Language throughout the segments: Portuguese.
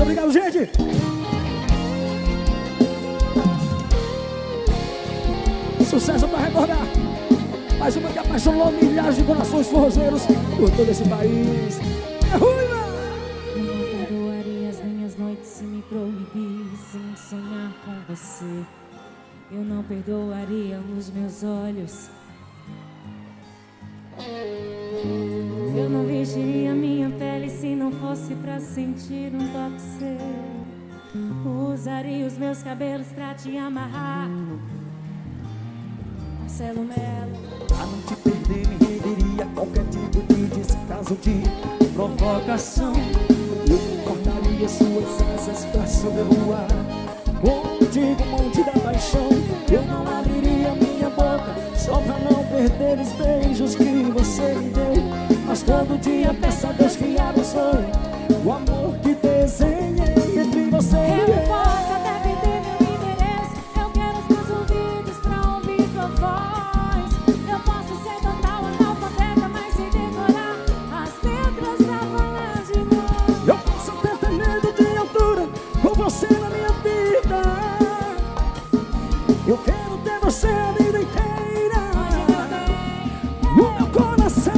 obrigado, gente. Sucesso pra recordar. Mais uma que apaixonou milhares de corações forrozeiros por todo esse país. É ruim, eu não perdoaria as minhas noites se me proibissem sonhar com você. Eu não perdoaria os meus olhos. Eu não vestiria minha pele se não fosse pra sentir um toque seu. Usaria os meus cabelos pra te amarrar. Marcelo Melo. Pra não te perder me renderia qualquer tipo de descaso, de provocação. Eu cortaria suas asas pra sobrevoar contigo, monte da paixão. Eu não abriria minha boca só pra não perder os beijos que você me deu. Mas todo dia peço a Deus que abençoe o amor que desenhei entre você e eu. Posso até perder meu endereço, eu quero os meus ouvidos pra ouvir tua voz. Eu posso ser total analfabeta, mas sem decorar as letras pra falar de nós. Eu posso até ter medo de altura com você na minha vida. Eu quero ter você a vida inteira no meu coração.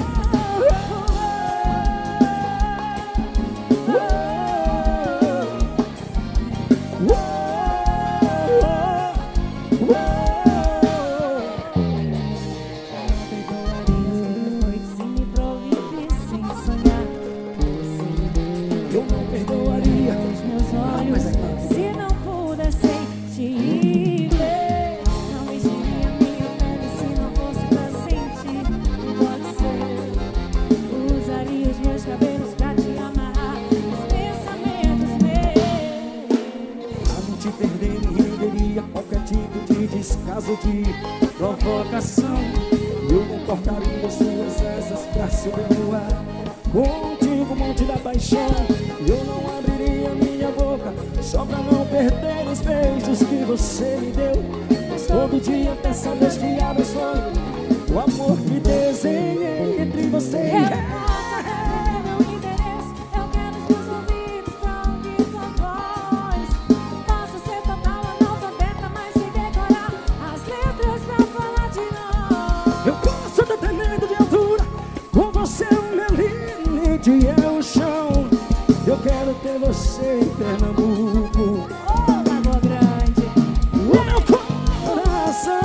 Eu não perdoaria os meus olhos se não pudessem te ver. Não vestiria minha pele se não fosse pra sentir. Pode ser. Usaria os meus cabelos pra te amarrar os pensamentos meus. Pra não te perder me renderia qualquer tipo de descaso, de provocação. Eu não cortaria suas asas pra sobrevoar contigo, monte da paixão. Eu não abriria minha boca só pra não perder os beijos que você me deu. Mas todo dia peço a Deus que abençoe o amor que desenhei entre você e eu. Posso até meu endereço, eu quero os meus ouvidos pra ouvir tua voz. Posso ser total analfabeta, mas sem decorar as letras pra falar de nós. Eu posso até ter medo de altura, com você o meu limite é o chão. Eu quero ter você em Pernambuco, Lagoa Grande, o meu coração.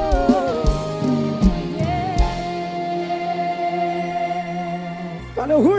Valeu, Rui!